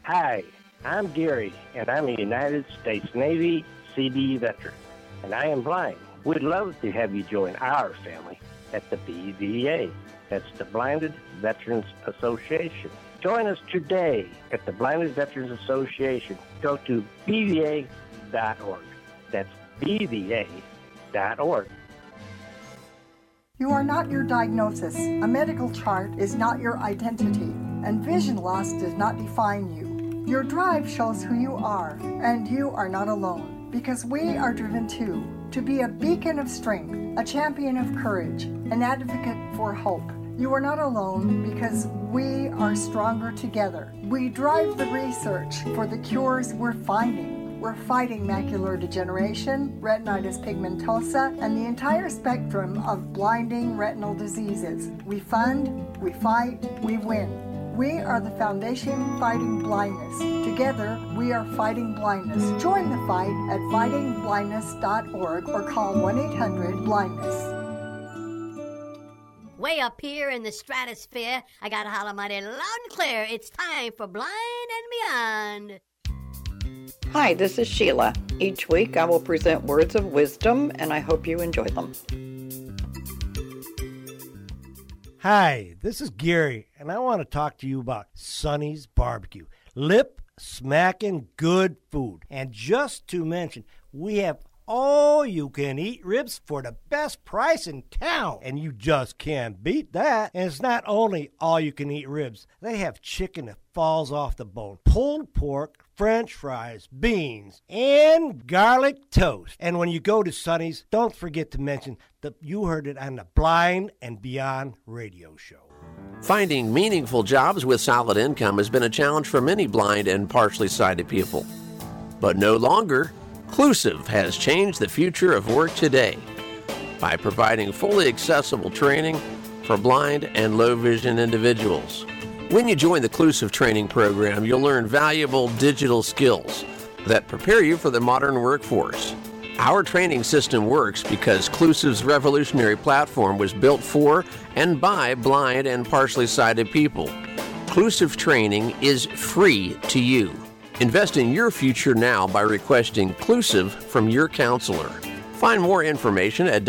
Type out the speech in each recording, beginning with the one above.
Hi, I'm Gary, and I'm a United States Navy CBE veteran, and I am blind. We'd love to have you join our family at the BVA. That's the Blinded Veterans Association. Join us today at the Blinded Veterans Association. Go to BVA.org. That's BVA.org. You are not your diagnosis. A medical chart is not your identity, and vision loss does not define you. Your drive shows who you are, and you are not alone, because we are driven too, to be a beacon of strength, a champion of courage, an advocate for hope. You are not alone because we are stronger together. We drive the research for the cures we're finding. We're fighting macular degeneration, retinitis pigmentosa, and the entire spectrum of blinding retinal diseases. We fund, we fight, we win. We are the Foundation Fighting Blindness. Together, we are fighting blindness. Join the fight at fightingblindness.org or call 1-800-BLINDNESS. Way up here in the stratosphere, I gotta holler mighty loud and clear. It's time for Blind and Beyond. Hi, this is Sheila. Each week I will present words of wisdom, and I hope you enjoy them. Hi, this is Gary, and I want to talk to you about Sonny's Barbecue. Lip-smacking good food. And just to mention, we have all-you-can-eat ribs for the best price in town. And you just can't beat that. And it's not only all-you-can-eat ribs. They have chicken that falls off the bone, pulled pork, French fries, beans, and garlic toast. And when you go to Sonny's, don't forget to mention that you heard it on the Blind and Beyond radio show. Finding meaningful jobs with solid income has been a challenge for many blind and partially sighted people. But no longer. Clusive has changed the future of work today by providing fully accessible training for blind and low vision individuals. When you join the Clusive training program, you'll learn valuable digital skills that prepare you for the modern workforce. Our training system works because Clusive's revolutionary platform was built for and by blind and partially sighted people. Clusive training is free to you. Invest in your future now by requesting Clusive from your counselor. Find more information at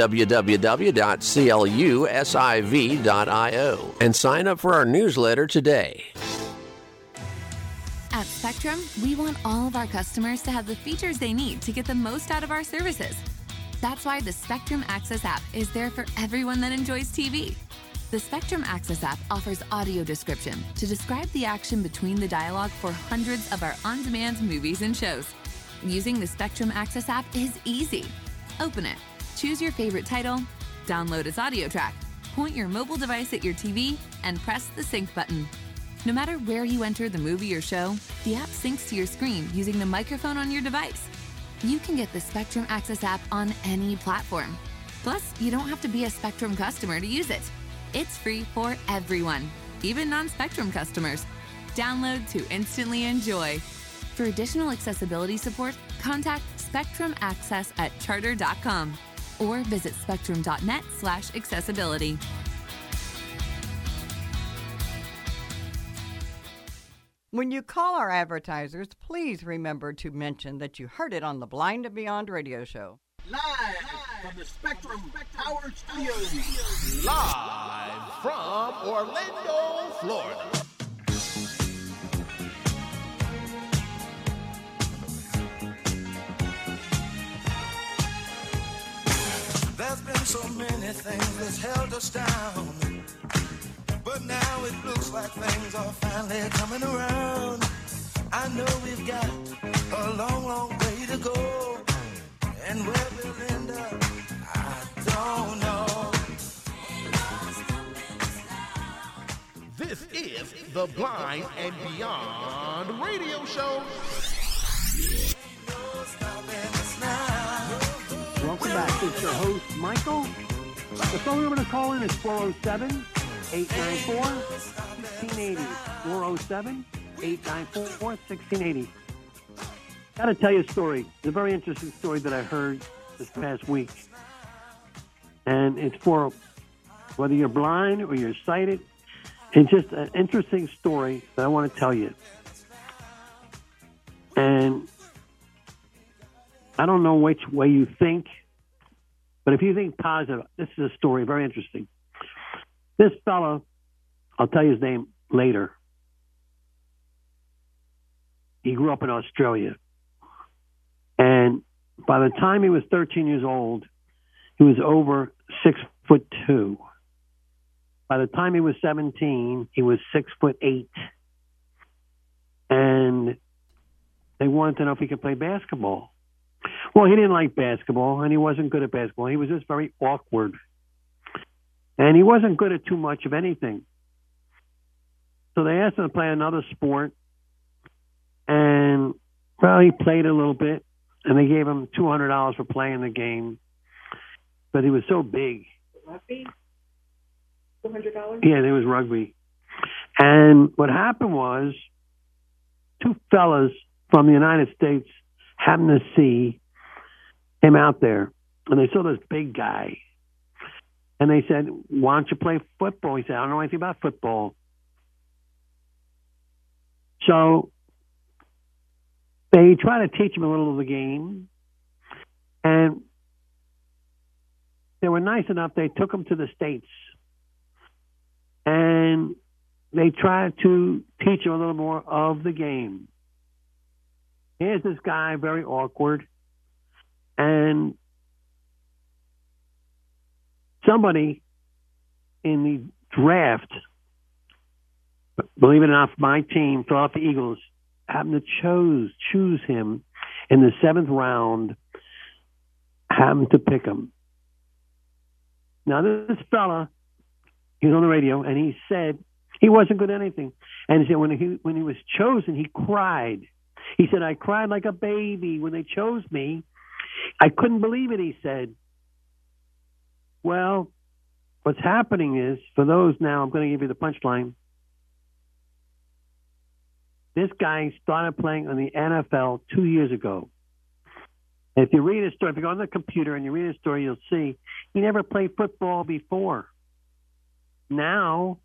www.clusiv.io and sign up for our newsletter today. At Spectrum, we want all of our customers to have the features they need to get the most out of our services. That's why the Spectrum Access app is there for everyone that enjoys TV. The Spectrum Access app offers audio description to describe the action between the dialogue for hundreds of our on-demand movies and shows. Using the Spectrum Access app is easy. Open it, choose your favorite title, download its audio track, point your mobile device at your TV, and press the sync button. No matter where you enter the movie or show, the app syncs to your screen using the microphone on your device. You can get the Spectrum Access app on any platform. Plus, you don't have to be a Spectrum customer to use it. It's free for everyone, even non-Spectrum customers. Download to instantly enjoy. For additional accessibility support, contact Spectrum Access at charter.com or visit spectrum.net/accessibility. When you call our advertisers, please remember to mention that you heard it on the Blind and Beyond radio show. Live from the Spectrum Power Studios. Live from Orlando, Florida. There's been so many things that's held us down, but now it looks like things are finally coming around. I know we've got a long, long way to go, and where we'll end up, I don't know. This is the Blind and Beyond radio show. Welcome back. It's your host, Michael. The phone number to call in is 407-894-1680. 407-894-1680. Got to tell you a story. It's a very interesting story that I heard this past week. And it's for whether you're blind or you're sighted. It's just an interesting story that I want to tell you. And I don't know which way you think, but if you think positive, this is a story, very interesting. This fellow, I'll tell you his name later. He grew up in Australia. And by the time he was 13 years old, he was over 6'2". By the time he was 17, he was 6'8". And they wanted to know if he could play basketball. Well, he didn't like basketball, and he wasn't good at basketball. He was just very awkward. And he wasn't good at too much of anything. So they asked him to play another sport. And, well, he played a little bit. And they gave him $200 for playing the game. But he was so big. Rugby? $200? Yeah, it was rugby. And what happened was, two fellas from the United States happened to see him out there. And they saw this big guy. And they said, why don't you play football? He said, I don't know anything about football. So they tried to teach him a little of the game. And they were nice enough. They took him to the States. And they tried to teach him a little more of the game. Here's this guy, very awkward. And somebody in the draft, believe it or not, my team, Philadelphia Eagles, happened to choose him in the 7th round, happened to pick him. Now, this fella, he was on the radio, and he said he wasn't good at anything. And he said when he was chosen, he cried. He said, I cried like a baby when they chose me. I couldn't believe it, he said. Well, what's happening is, for those now, I'm going to give you the punchline. This guy started playing on the NFL 2 years ago. If you read his story, if you go on the computer and you read his story, you'll see he never played football before. Now,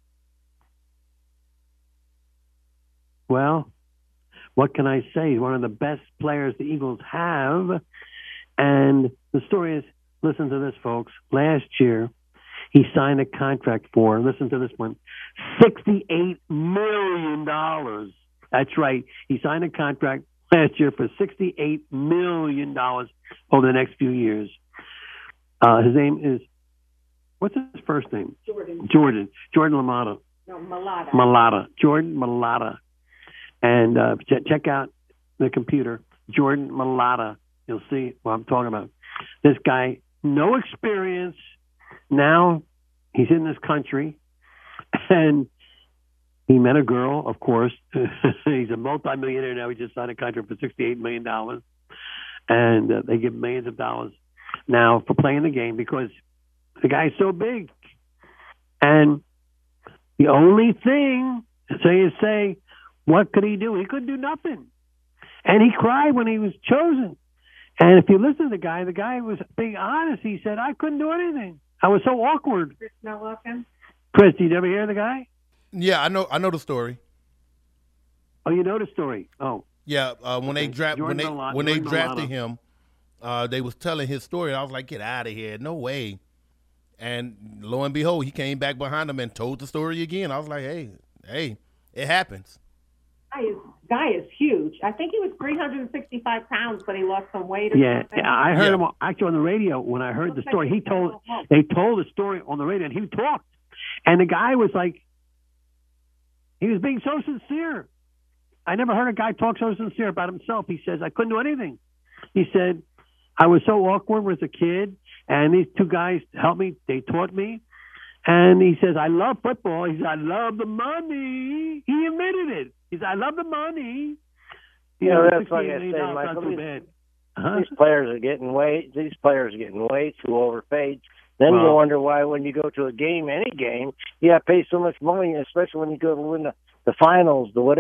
well, what can I say? He's one of the best players the Eagles have. And the story is, listen to this, folks. Last year, he signed a contract for, listen to this one, $68 million. That's right. He signed a contract last year for $68 million over the next few years. His name is, what's his first name? Jordan Mailata. No, Mailata. Mailata. Jordan Mailata. And check out the computer. Jordan Mailata. You'll see what I'm talking about. This guy, no experience. Now he's in this country. And he met a girl, of course. He's a multimillionaire now. He just signed a contract for $68 million. And they give millions of dollars now for playing the game because the guy's so big. And the only thing, so you say, what could he do? He couldn't do nothing. And he cried when he was chosen. And if you listen to the guy was being honest. He said, I couldn't do anything. I was so awkward. Chris Mellockin? Chris, did you ever hear the guy? Yeah, I know the story. Oh, you know the story? Oh. Yeah, when they drafted him, they was telling his story. I was like, get out of here. No way. And lo and behold, he came back behind him and told the story again. I was like, hey, it happens. Guy is huge. I think he was 365 pounds, but he lost some weight. Yeah, I heard him actually on the radio when I heard the story. They told the story on the radio, and he talked. And the guy was like, he was being so sincere. I never heard a guy talk so sincere about himself. He says, I couldn't do anything. He said, I was so awkward as a kid, and these two guys helped me. They taught me. And he says, I love football. He said, I love the money. He admitted it. He said, I love the money. That's like I say, Michael. These players are getting way too overpaid. Then you wonder why when you go to a game, any game, you have to pay so much money, especially when you go to win the finals, you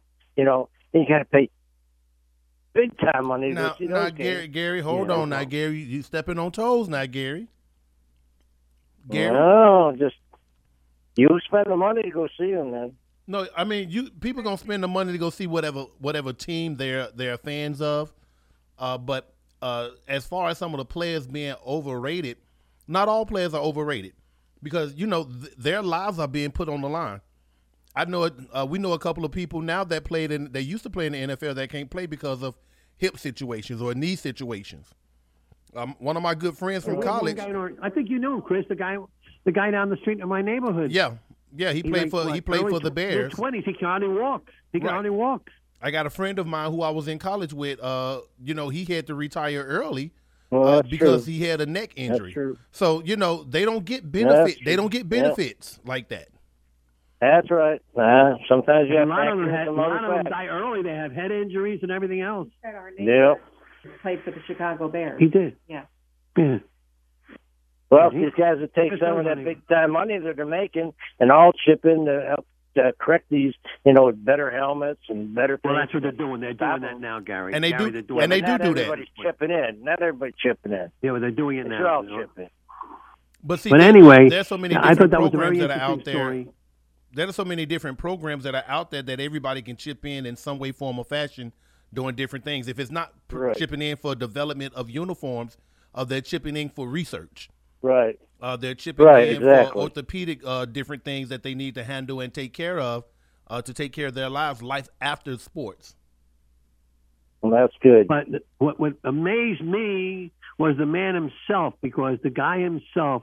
got to pay big time money to go see those games. Gary, hold on now, Gary. You stepping on toes now, Gary. No, just you spend the money to go see them, then. No, I mean, people gonna spend the money to go see whatever team they're fans of, but as far as some of the players being overrated, not all players are overrated, because their lives are being put on the line. I know it. We know a couple of people now that they used to play in the NFL that can't play because of hip situations or knee situations. One of my good friends from college. I think you know him, Chris. The guy down the street in my neighborhood. Yeah. He played for the Bears. 20s. He can hardly walk. Hardly walk. I got a friend of mine who I was in college with. He had to retire early because he had a neck injury. That's true. So they don't get benefit. They don't get benefits like that. That's right. Sometimes you have a lot of them die early. They have head injuries and everything else. Yeah. Played for the Chicago Bears. He did. Yeah. Yeah. Well, these guys that take some of that big-time money that they're making and all chip in to help correct these, better helmets and better things. Well, that's what they're doing. They're doing that now, Gary. And they do that. Not everybody's chipping in. Not everybody's chipping in. Yeah, well, they're doing it now. They're all chipping. But anyway, there's so many I thought different that was a very programs that are out interesting story. There are so many different programs that are out there that everybody can chip in some way, form, or fashion, doing different things. If it's not chipping in for development of uniforms, they're chipping in for research. Right. They're chipping in for orthopedic different things that they need to handle and take care of to take care of their life after sports. Well, that's good. But what amazed me was the man himself, because the guy himself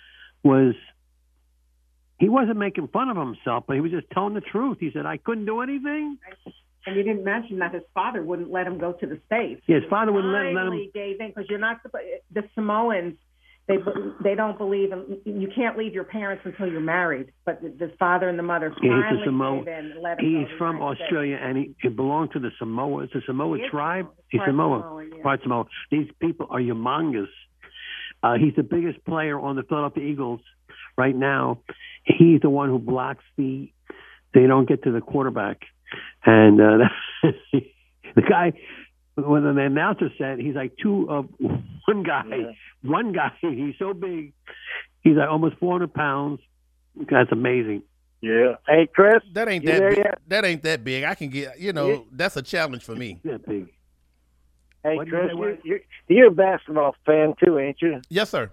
he wasn't making fun of himself, but he was just telling the truth. He said, I couldn't do anything. And you didn't mention that his father wouldn't let him go to the States. Yeah, his father wouldn't let him. Gave in, because you're not the Samoans. They don't believe in, you can't leave your parents until you're married. But the father and the mother finally gave in and let him go. He's from Australia, and he belonged to the Samoa. It's a Samoa tribe. He's Samoa. Part Samoa. These people are humongous. He's the biggest player on the Philadelphia Eagles right now. He's the one who blocks they don't get to the quarterback. And the guy, when the announcer said, he's like one guy. Yeah. One guy, he's so big. He's like almost 400 pounds. That's amazing. Yeah. Hey, Chris. That ain't that big. That ain't that big. I can get, that's a challenge for me. That big. Hey, Chris, you're a basketball fan too, ain't you? Yes, sir.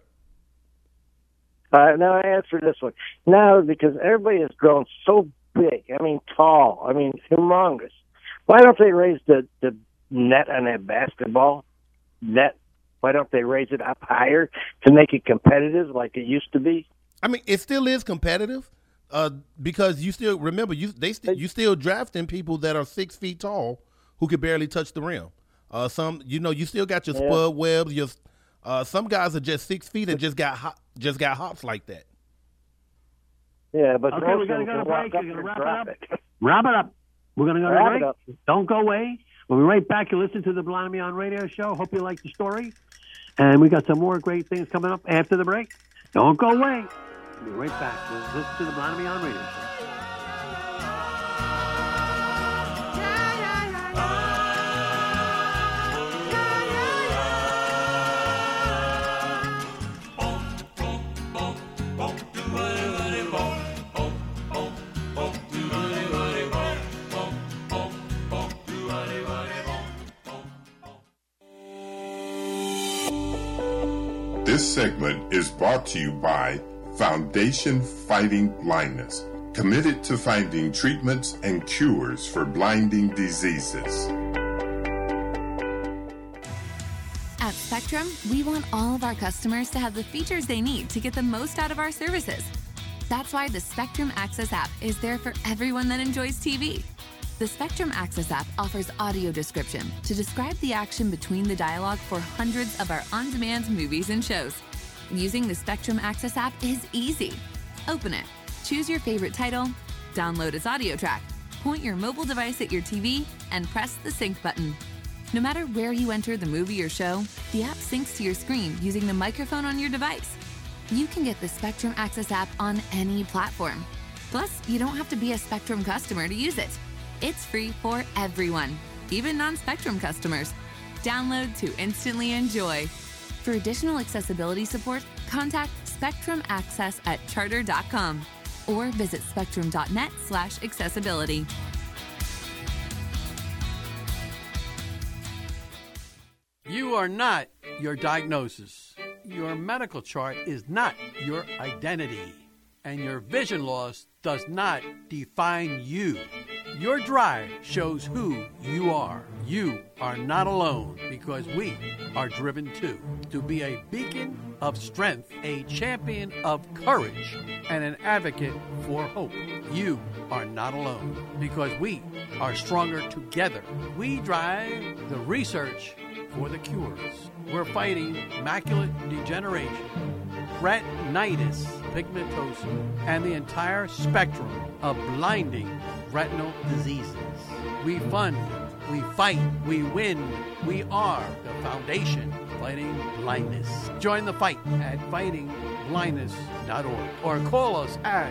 Now answer this one. Now, because everybody has grown so big, tall, humongous. Why don't they raise the net on that basketball net? Why don't they raise it up higher to make it competitive like it used to be? It still is competitive because you still remember you still drafting people that are 6 feet tall who could barely touch the rim. You still got your Spud Webbs. Some guys are just 6 feet and just got hops like that. Yeah, but okay, we're going to go to break. We're going to wrap it up. Wrap it up. We're going to go to break. Don't go away. We'll be right back. You listen to the Blind and Beyond Radio Show. Hope you like the story. And we got some more great things coming up after the break. Don't go away. We'll be right back. Listen to the Blind and Beyond Radio Show. This segment is brought to you by Foundation Fighting Blindness, committed to finding treatments and cures for blinding diseases. At Spectrum, we want all of our customers to have the features they need to get the most out of our services. That's why the Spectrum Access app is there for everyone that enjoys TV. The Spectrum Access app offers audio description to describe the action between the dialogue for hundreds of our on-demand movies and shows. Using the Spectrum Access app is easy. Open it, choose your favorite title, download its audio track, point your mobile device at your TV, and press the sync button. No matter where you enter the movie or show, the app syncs to your screen using the microphone on your device. You can get the Spectrum Access app on any platform. Plus, you don't have to be a Spectrum customer to use it. It's free for everyone, even non-Spectrum customers. Download to instantly enjoy. For additional accessibility support, contact Spectrum Access at charter.com. or visit spectrum.net/accessibility. You are not your diagnosis. Your medical chart is not your identity. And your vision loss does not define you. Your drive shows who you are. You are not alone because we are driven too. To be a beacon of strength, a champion of courage, and an advocate for hope. You are not alone because we are stronger together. We drive the research for the cures. We're fighting macular degeneration, retinitis pigmentosa, and the entire spectrum of blinding retinal diseases. We fund, we fight, we win. We are the foundation fighting blindness. Join the fight at fightingblindness.org or call us at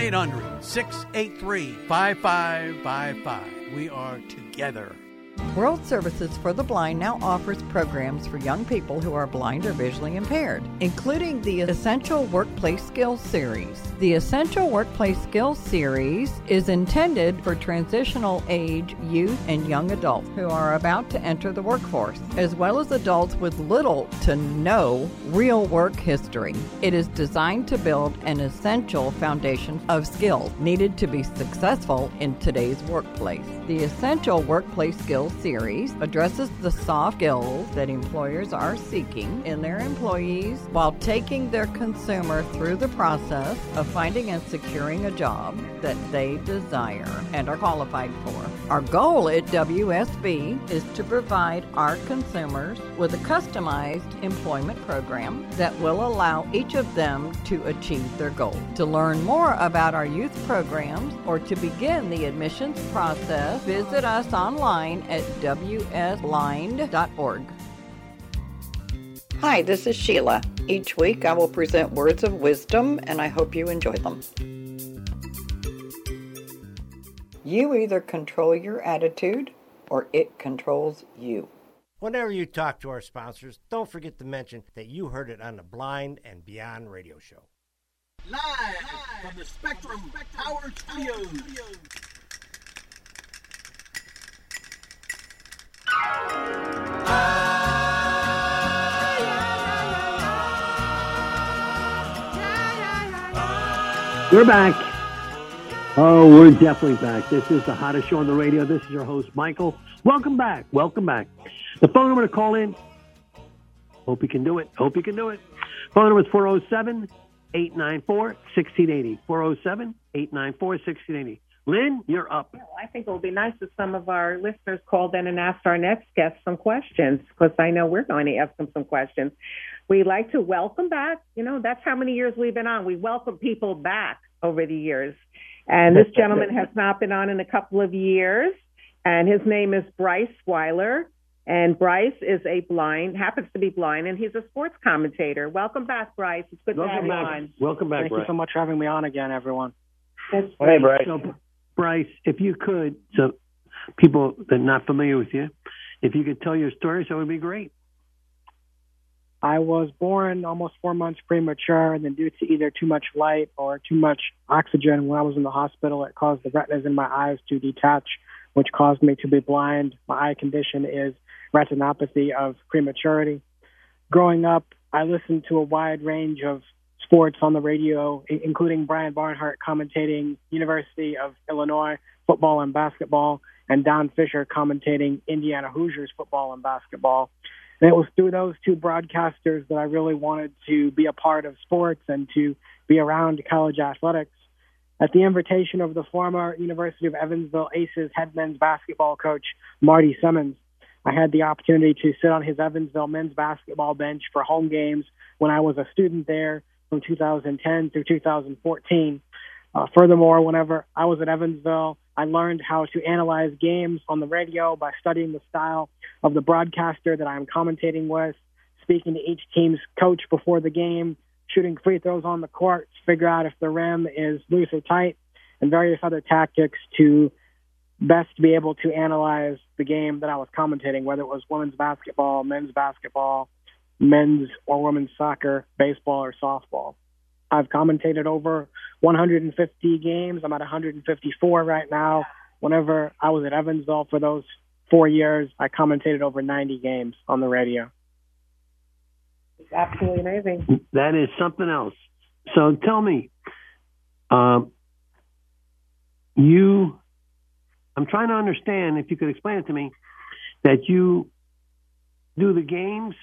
1-800-683-5555. We are together. World Services for the Blind now offers programs for young people who are blind or visually impaired, including the Essential Workplace Skills Series. The Essential Workplace Skills Series is intended for transitional age youth and young adults who are about to enter the workforce, as well as adults with little to no real work history. It is designed to build an essential foundation of skills needed to be successful in today's workplace. The Essential Workplace Skills Series addresses the soft skills that employers are seeking in their employees while taking their consumer through the process of finding and securing a job that they desire and are qualified for. Our goal at WSB is to provide our consumers with a customized employment program that will allow each of them to achieve their goal. To learn more about our youth programs or to begin the admissions process, visit us online at wsblind.org. Hi, this is Sheila. Each week I will present words of wisdom, and I hope you enjoy them. You either control your attitude or it controls you. Whenever you talk to our sponsors, don't forget to mention that you heard it on the Blind and Beyond radio show. Live from the Spectrum Power Studios. We're back. Oh, we're definitely back. This is the hottest show on the radio. This is your host, Michael. Welcome back. Welcome back. The phone number to call in. Hope you can do it. Hope you can do it. Phone number is 407-894-1680. 407-894-1680. Lynn, you're up. Well, I think it would be nice if some of our listeners called in and asked our next guest some questions, because I know we're going to ask them some questions. We like to welcome back. You know, that's how many years we've been on. We welcome people back over the years. And this gentleman has not been on in a couple of years, and his name is Bryce Weiler. And Bryce happens to be blind, and he's a sports commentator. Welcome back, Bryce. It's good to have you on. Welcome back, Thank Bryce. you so much for having me on again, everyone. Hey, Bryce. So, Bryce, if you could, so people that are not familiar with you, if you could tell your story, so it would be great. I was born almost 4 months premature, and then due to either too much light or too much oxygen when I was in the hospital, it caused the retinas in my eyes to detach, which caused me to be blind. My eye condition is retinopathy of prematurity. Growing up, I listened to a wide range of sports on the radio, including Brian Barnhart commentating University of Illinois football and basketball, and Don Fisher commentating Indiana Hoosiers football and basketball. And it was through those two broadcasters that I really wanted to be a part of sports and to be around college athletics. At the invitation of the former University of Evansville Aces head men's basketball coach, Marty Simmons, I had the opportunity to sit on his Evansville men's basketball bench for home games when I was a student there from 2010 through 2014. Furthermore, whenever I was at Evansville, I learned how to analyze games on the radio by studying the style of the broadcaster that I'm commentating with, speaking to each team's coach before the game, shooting free throws on the court to figure out if the rim is loose or tight, and various other tactics to best be able to analyze the game that I was commentating, whether it was women's basketball, men's or women's soccer, baseball, or softball. I've commentated over 150 games. I'm at 154 right now. Whenever I was at Evansville for those 4 years, I commentated over 90 games on the radio. It's absolutely amazing. That is something else. So tell me, I'm trying to understand, if you could explain it to me, that you do the games.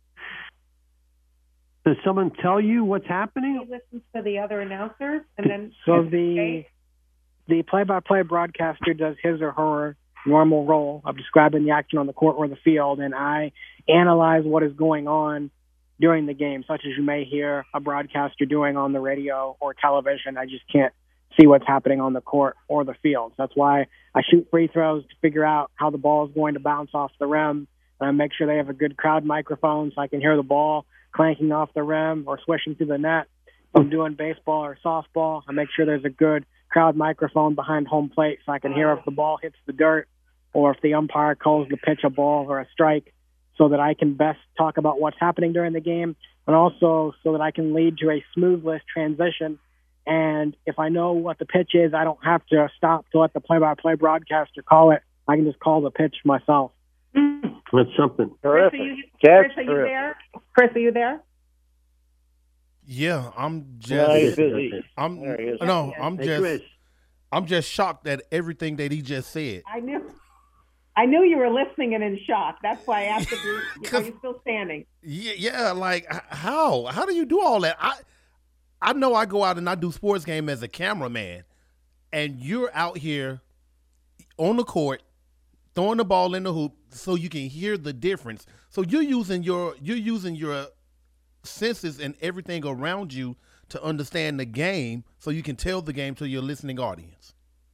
Does someone tell you what's happening? He listens to the other announcers, and then so the play-by-play broadcaster does his or her normal role of describing the action on the court or the field, and I analyze what is going on during the game, such as you may hear a broadcaster doing on the radio or television. I just can't see what's happening on the court or the field. So that's why I shoot free throws to figure out how the ball is going to bounce off the rim. And I make sure they have a good crowd microphone so I can hear the ball clanking off the rim or swishing through the net. If I'm doing baseball or softball, I make sure there's a good crowd microphone behind home plate so I can hear if the ball hits the dirt or if the umpire calls the pitch a ball or a strike, so that I can best talk about what's happening during the game, and also so that I can lead to a smoothless transition. And if I know what the pitch is, I don't have to stop to let the play-by-play broadcaster call it. I can just call the pitch myself. That's something. Chris, are you there? Chris, are you there? Yeah, I'm just. No, he's busy. I'm just shocked at everything that he just said. I knew you were listening and in shock. That's why I asked if are you still standing? Yeah, like how do you do all that? I know I go out and I do sports game as a cameraman, and you're out here on the court throwing the ball in the hoop so you can hear the difference. So you're using your senses and everything around you to understand the game, so you can tell the game to your listening audience.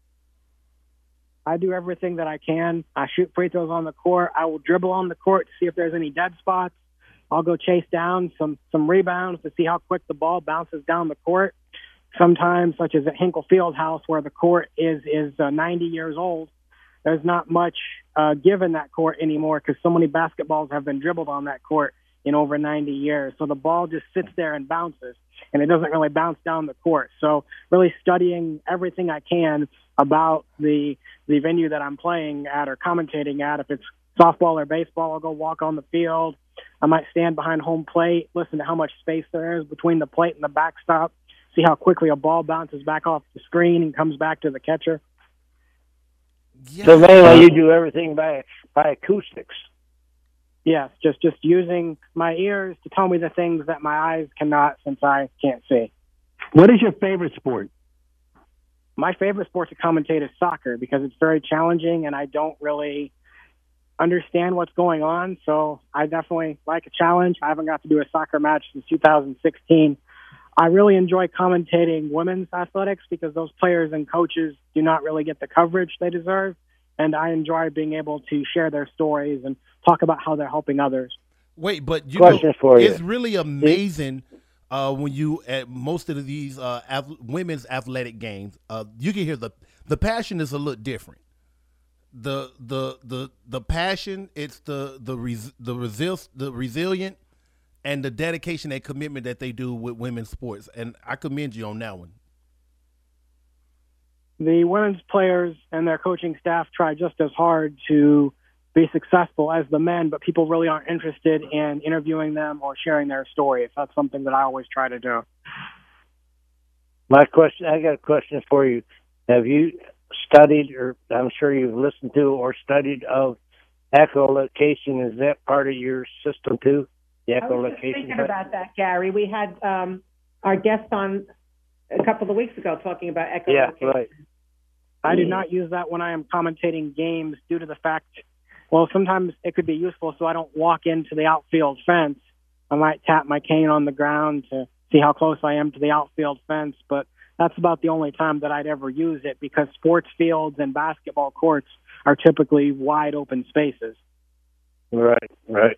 I do everything that I can. I shoot free throws on the court. I will dribble on the court to see if there's any dead spots. I'll go chase down some rebounds to see how quick the ball bounces down the court. Sometimes, such as at Hinkle Fieldhouse, where the court is 90 years old, there's not much give in that court anymore because so many basketballs have been dribbled on that court in over 90 years. So the ball just sits there and bounces, and it doesn't really bounce down the court. So really studying everything I can about the venue that I'm playing at or commentating at. If it's softball or baseball, I'll go walk on the field. I might stand behind home plate, listen to how much space there is between the plate and the backstop, see how quickly a ball bounces back off the screen and comes back to the catcher. Yeah. So mainly you do everything by acoustics. Yes, just using my ears to tell me the things that my eyes cannot, since I can't see. What is your favorite sport? My favorite sport to commentate is soccer because it's very challenging and I don't really understand what's going on. So I definitely like a challenge. I haven't got to do a soccer match since 2016. I really enjoy commentating women's athletics because those players and coaches do not really get the coverage they deserve. And I enjoy being able to share their stories and talk about how they're helping others. Wait, but it's really amazing when you at most of these women's athletic games, you can hear the passion is a little different. The passion, it's the resilient and the dedication and commitment that they do with women's sports, and I commend you on that one. The women's players and their coaching staff try just as hard to be successful as the men, but people really aren't interested in interviewing them or sharing their stories. That's something that I always try to do. I got a question for you. Have you studied, or I'm sure you've listened to or studied of echolocation? Is that part of your system too? The echolocation. I was just thinking about that, Gary. We had our guest on a couple of weeks ago talking about echolocation. Yeah, right. I do not use that when I am commentating games due to the fact, well, sometimes it could be useful so I don't walk into the outfield fence. I might tap my cane on the ground to see how close I am to the outfield fence, but that's about the only time that I'd ever use it because sports fields and basketball courts are typically wide open spaces. Right.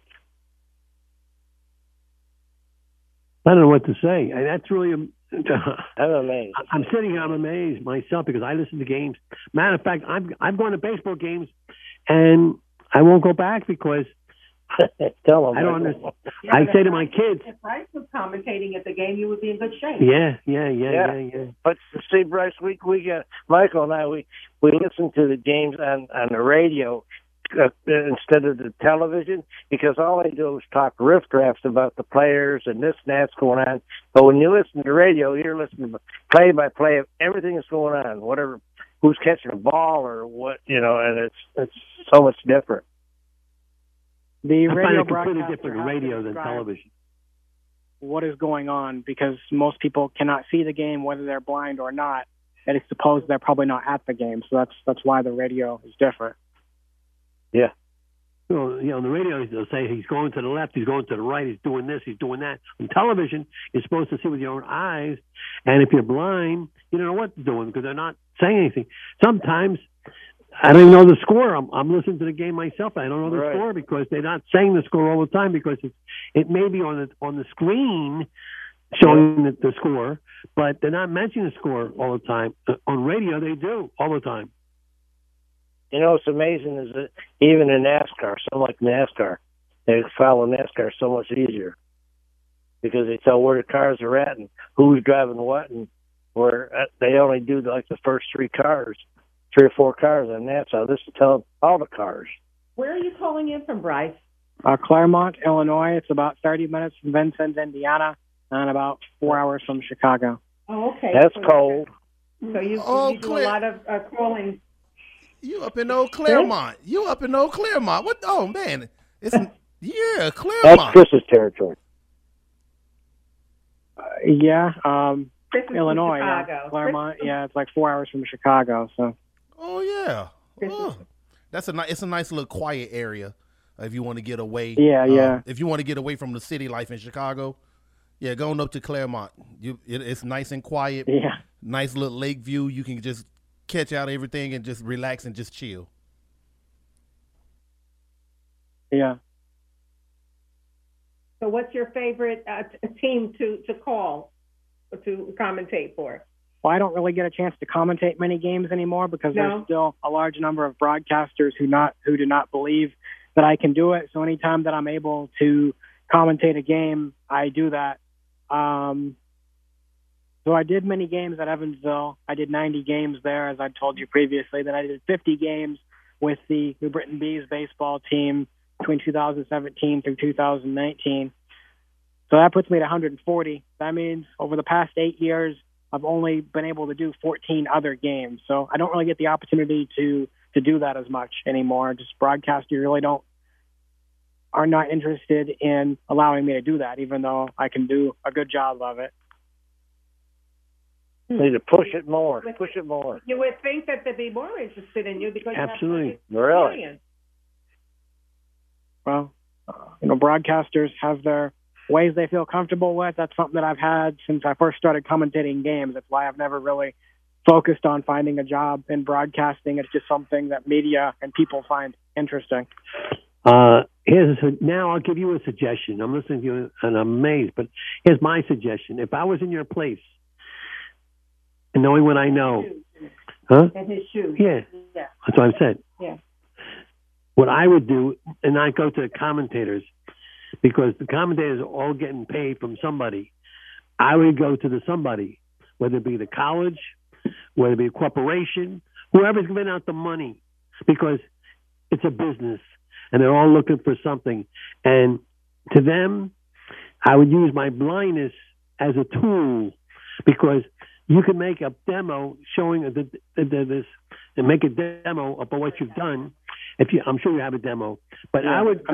I don't know what to say. That's really I'm amazed. I'm sitting here, I'm amazed myself because I listen to games. Matter of fact, I'm going to baseball games, and I won't go back because Tell them. I don't understand. I say to my kids, if Bryce was commentating at the game, you would be in good shape. Yeah. But see, Bryce, we got Michael and I. We listen to the games on the radio instead of the television, because all they do is talk riff drafts about the players and this and that's going on. But when you listen to the radio, you're listening to play by play of everything that's going on, whatever, who's catching the ball or what, and it's so much different. The radio completely different radio than television. What is going on? Because most people cannot see the game, whether they're blind or not, and it's supposed they're probably not at the game. So that's why the radio is different. Yeah. On the radio, they'll say he's going to the left, he's going to the right, he's doing this, he's doing that. On television, you're supposed to see with your own eyes, and if you're blind, you don't know what they're doing because they're not saying anything. Sometimes I don't even know the score. I'm listening to the game myself. I don't know the score because they're not saying the score all the time because it may be on the screen showing the score, but they're not mentioning the score all the time. On radio, they do all the time. What's amazing is that even in NASCAR, something like NASCAR, they follow NASCAR so much easier because they tell where the cars are at and who's driving what, and where they only do like the first 3 or 4 cars on that. So this is telling all the cars. Where are you calling in from, Bryce? Claremont, Illinois. It's about 30 minutes from Vincennes, Indiana, and about 4 hours from Chicago. Oh, okay. That's cold. So you do a lot of calling. You up in Old Claremont. You up in Old Claremont. What? Oh, man. It's Claremont. That's Chris's territory. Illinois, Claremont. Yeah, it's like 4 hours from Chicago. So. Oh yeah. Oh. It's a nice little quiet area if you want to get away. Yeah. If you want to get away from the city life in Chicago, going up to Claremont. It's nice and quiet. Yeah. Nice little lake view. You can just catch out everything and just relax and just chill. Yeah. So what's your favorite team to call or to commentate for? Well, I don't really get a chance to commentate many games anymore because there's still a large number of broadcasters who do not believe that I can do it. So anytime that I'm able to commentate a game, I do that. So I did many games at Evansville. I did 90 games there, as I told you previously. Then I did 50 games with the New Britain Bees baseball team between 2017 through 2019. So that puts me at 140. That means over the past 8 years, I've only been able to do 14 other games. So I don't really get the opportunity to do that as much anymore. Just broadcasters really are not interested in allowing me to do that, even though I can do a good job of it. Need to push it more. Push it more. You would think that they'd be more interested in you because absolutely, you have experience. Well, broadcasters have their ways they feel comfortable with. That's something that I've had since I first started commentating games. That's why I've never really focused on finding a job in broadcasting. It's just something that media and people find interesting. Now I'll give you a suggestion. I'm listening to you and I'm amazed, but here's my suggestion. If I was in your place, and knowing what I know. In his shoes. Yeah. That's what I said. Yeah. What I would do, and I go to the commentators, because the commentators are all getting paid from somebody. I would go to the somebody, whether it be the college, whether it be a corporation, whoever's giving out the money, because it's a business, and they're all looking for something. And to them, I would use my blindness as a tool, because you can make a demo showing this, and make a demo about what you've done. I'm sure you have a demo, but I wouldn't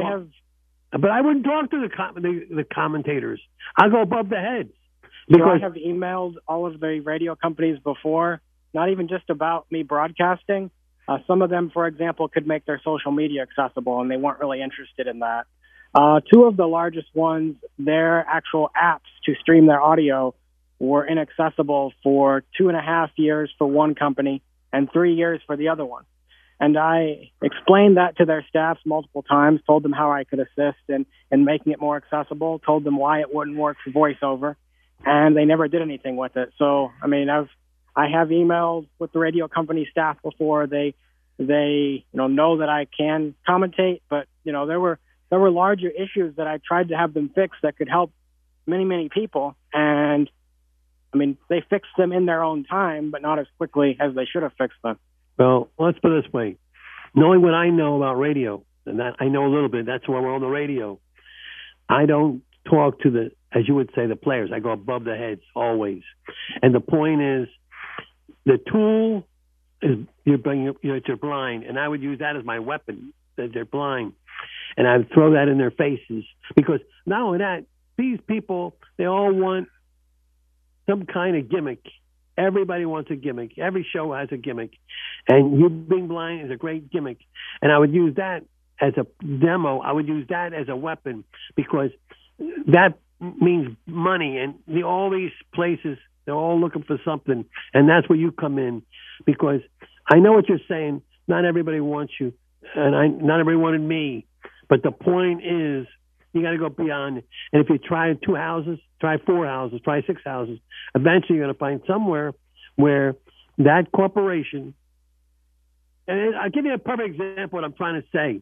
talk to the commentators. I go above the heads. Because I have emailed all of the radio companies before, not even just about me broadcasting. Some of them, for example, could make their social media accessible, and they weren't really interested in that. 2 of the largest ones, their actual apps to stream their audio were inaccessible for 2.5 years for one company and 3 years for the other one. And I explained that to their staffs multiple times, told them how I could assist in making it more accessible, told them why it wouldn't work for VoiceOver, and they never did anything with it. So, I have emailed with the radio company staff before. They know that I can commentate, but, there were there were larger issues that I tried to have them fix that could help many, many people. And, I mean, they fixed them in their own time, but not as quickly as they should have fixed them. Well, let's put it this way. Knowing what I know about radio, and that I know a little bit, that's why we're on the radio, I don't talk to the, as you would say, the players. I go above the heads always. And the point is, the tool is you're blind, and I would use that as my weapon, that they're blind. And I would throw that in their faces, because not only that, these people, they all want some kind of gimmick. Everybody wants a gimmick. Every show has a gimmick. And you being blind is a great gimmick. And I would use that as a demo. I would use that as a weapon, because that means money. And all these places, they're all looking for something. And that's where you come in, because I know what you're saying. Not everybody wants you. And not everybody wanted me. But the point is, you got to go beyond. And if you try 2 houses, try 4 houses, try 6 houses, eventually you're going to find somewhere where that corporation, and I'll give you a perfect example of what I'm trying to say.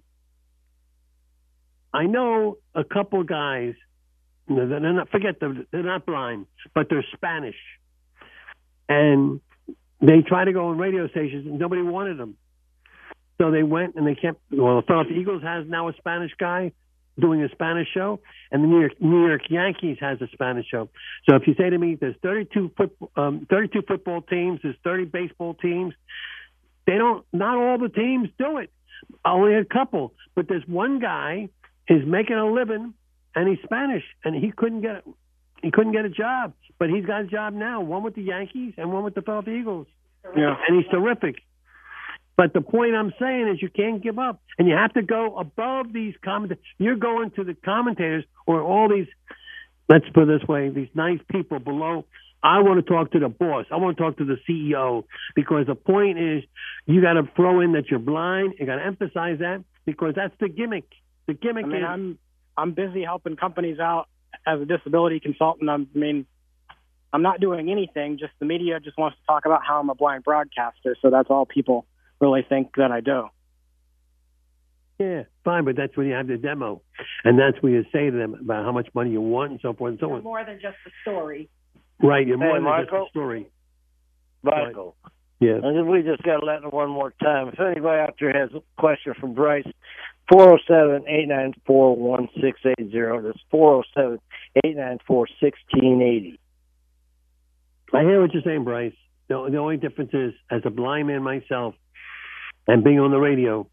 I know a couple guys, they're not blind, but they're Spanish. And they tried to go on radio stations and nobody wanted them. So they went and they kept, the Philadelphia Eagles has now a Spanish guy doing a Spanish show, and the New York Yankees has a Spanish show. So if you say to me, there's 32 football teams, there's 30 baseball teams, not all the teams do it. Only a couple. But there's one guy is making a living, and he's Spanish, and he couldn't get a job, but he's got a job now, one with the Yankees and one with the Philadelphia Eagles. Yeah. And he's terrific. But the point I'm saying is you can't give up, and you have to go above these commentators. You're going to the commentators or all these, let's put it this way, these nice people below. I want to talk to the boss. I want to talk to the CEO, because the point is you got to throw in that you're blind. You got to emphasize that, because that's the gimmick. The gimmick is I'm busy helping companies out as a disability consultant. I'm not doing anything. Just the media just wants to talk about how I'm a blind broadcaster. So that's all people really think that I do. Yeah, fine, but that's when you have the demo, and that's when you say to them about how much money you want and so forth and so on. More than just the story. Right, you're more than Michael? just a story. Michael. Yeah. And we just got to let it one more time. If anybody out there has a question from Bryce, 407-894-1680. That's 407-894-1680. I hear what you're saying, Bryce. The only difference is, as a blind man myself, and being on the radio,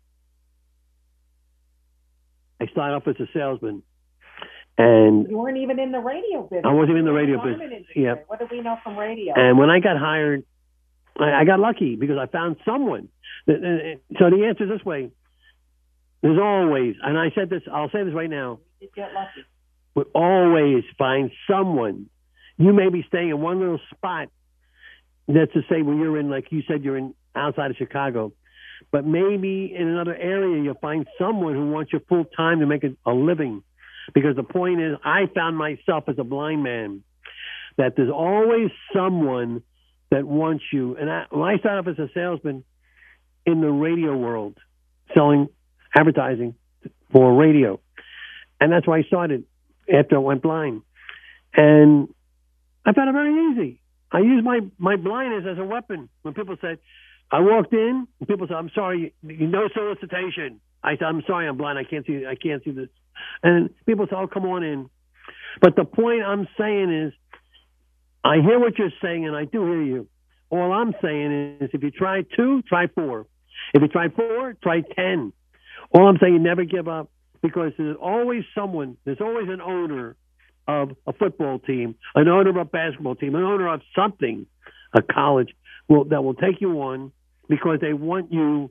I started off as a salesman, and you weren't even in the radio business. I wasn't even in the radio business. Yeah. What do we know from radio? And when I got hired, I got lucky because I found someone. So the answer is this way: there's always, and I said this, I'll say this right now. You did get lucky. We always find someone. You may be staying in one little spot. That's to say, when you're in, like you said, you're in outside of Chicago. But maybe in another area, you'll find someone who wants you full time to make a living. Because the point is, I found myself as a blind man, that there's always someone that wants you. And when I started off as a salesman in the radio world, selling advertising for radio. And that's why I started after I went blind. And I found it very easy. I used my blindness as a weapon. When people said, I walked in, and people said, I'm sorry, no solicitation. I said, I'm sorry, I'm blind. I can't see this. And people said, oh, come on in. But the point I'm saying is, I hear what you're saying, and I do hear you. All I'm saying is, if you try 2, try 4. If you try 4, try 10. All I'm saying, you never give up, because there's always someone, there's always an owner of a football team, an owner of a basketball team, an owner of something, a college, that will take you on because they want you.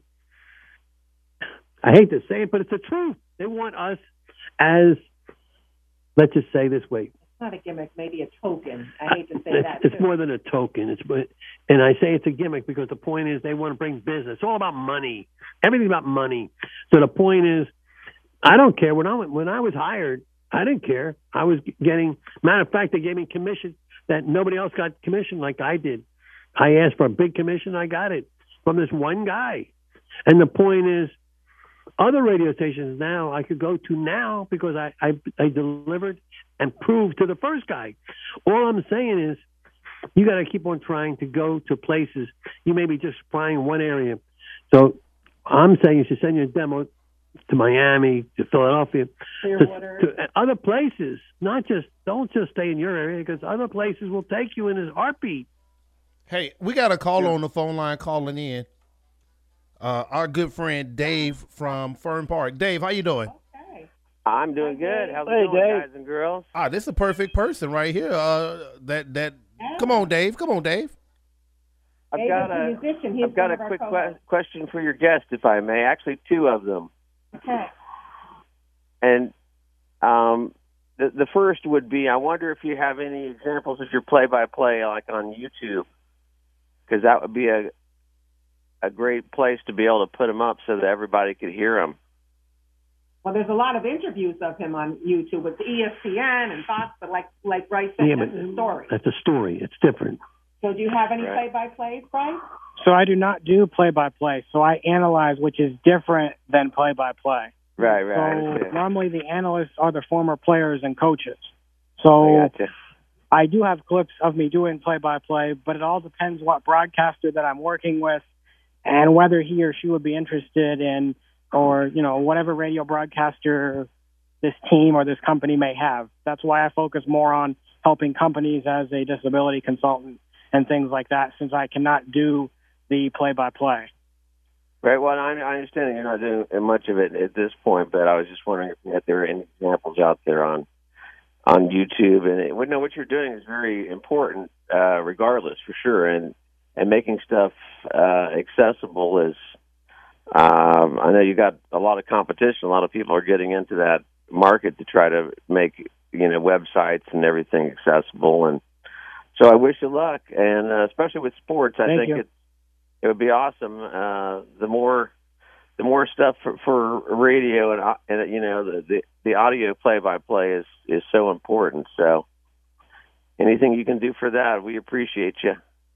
I hate to say it, but it's the truth. They want us as, let's just say this way. It's not a gimmick, maybe a token. I hate to say that. It's more than a token. And I say it's a gimmick because the point is they want to bring business. It's all about money. Everything's about money. So the point is, I don't care. When I was hired, I didn't care. I was getting, matter of fact, they gave me commission that nobody else got commission like I did. I asked for a big commission. I got it from this one guy. And the point is, other radio stations now I could go to now because I delivered and proved to the first guy. All I'm saying is you got to keep on trying to go to places. You may be just flying one area. So I'm saying you should send your demo to Miami, to Philadelphia, to other places. Don't just stay in your area, because other places will take you in his heartbeat. Hey, we got a caller on the phone line calling in. Our good friend Dave from Fern Park. Dave, how you doing? Okay. I'm doing good. How's it going, Dave. guys and girls? This is a perfect person right here. Come on, Dave. I've got a quick question for your guest, if I may. Actually, two of them. Okay. And the first would be, I wonder if you have any examples of your play-by-play, like on YouTube, because that would be a great place to be able to put them up so that everybody could hear them. Well, there's a lot of interviews of him on YouTube with ESPN and Fox, but like Bryce said, that's a story. That's a story. It's different. So do you have any play-by-plays, Bryce? So I do not do play-by-play. So I analyze, which is different than play-by-play. Right. So normally the analysts are the former players and coaches. So I do have clips of me doing play-by-play, but it all depends what broadcaster that I'm working with and whether he or she would be interested in, or, whatever radio broadcaster this team or this company may have. That's why I focus more on helping companies as a disability consultant and things like that, since I cannot do the play-by-play. Right. Well, I understand that you're not doing much of it at this point, but I was just wondering if there are any examples out there on YouTube. And what you're doing is very important, regardless, for sure. And making stuff accessible is. I know you got a lot of competition. A lot of people are getting into that market to try to make websites and everything accessible. And so I wish you luck, and especially with sports, I think it would be awesome. The more stuff for radio and the audio play-by-play is so important. So anything you can do for that, we appreciate you.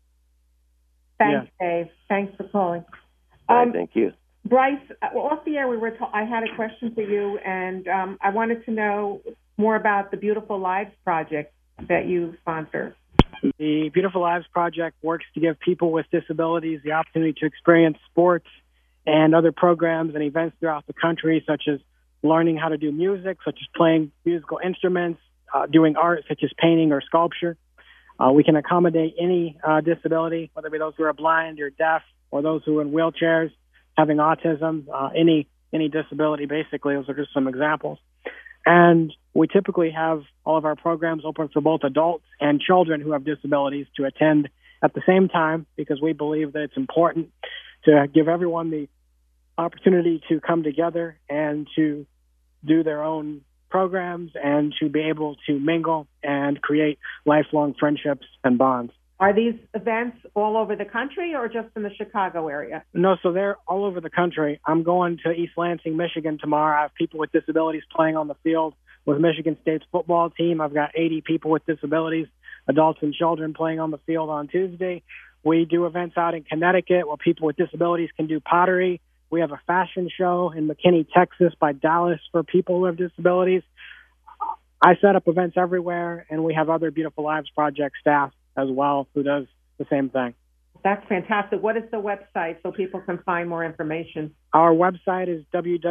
Thanks, Dave. Thanks for calling. Thank you. Bryce, off the air, I had a question for you, and I wanted to know more about the Beautiful Lives Project that you sponsor. The Beautiful Lives Project works to give people with disabilities the opportunity to experience sports and other programs and events throughout the country, such as learning how to do music, such as playing musical instruments, doing art, such as painting or sculpture. We can accommodate any disability, whether it be those who are blind or deaf or those who are in wheelchairs, having autism, any disability, basically. Those are just some examples. And we typically have all of our programs open for both adults and children who have disabilities to attend at the same time, because we believe that it's important to give everyone the opportunity to come together and to do their own programs and to be able to mingle and create lifelong friendships and bonds. Are these events all over the country or just in the Chicago area? No, so they're all over the country. I'm going to East Lansing, Michigan tomorrow. I have people with disabilities playing on the field with Michigan State's football team. I've got 80 people with disabilities, adults and children, playing on the field on Tuesday. We do events out in Connecticut where people with disabilities can do pottery. We have a fashion show in McKinney, Texas by Dallas for people who have disabilities. I set up events everywhere, and we have other Beautiful Lives Project staff as well who does the same thing. That's fantastic. What is the website so people can find more information? Our website is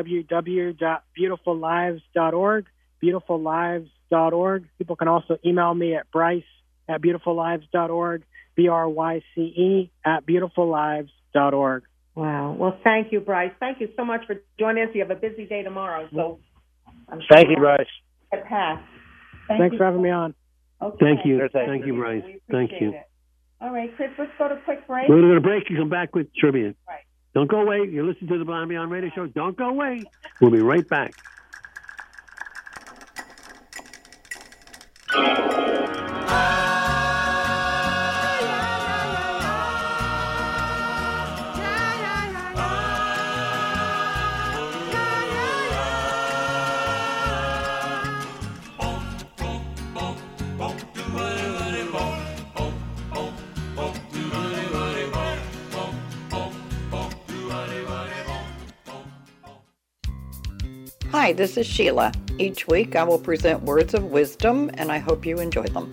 www.beautifullives.org, beautifullives.org. People can also email me at bryce@beautifullives.org, BRYCE@beautifullives.org. Wow. Well, thank you, Bryce. Thank you so much for joining us. You have a busy day tomorrow, so I'm sure Thank you, Bryce. Get past. Thanks for having me on. Okay. Thank you. Thank you, Bryce. Thank you. It. All right, Chris, let's go to a quick break. We're going to break. You come back with trivia. Right. Don't go away. You're listening to the Blind Beyond Radio Show. Don't go away. We'll be right back. Hi, this is Sheila. Each week I will present words of wisdom, and I hope you enjoy them.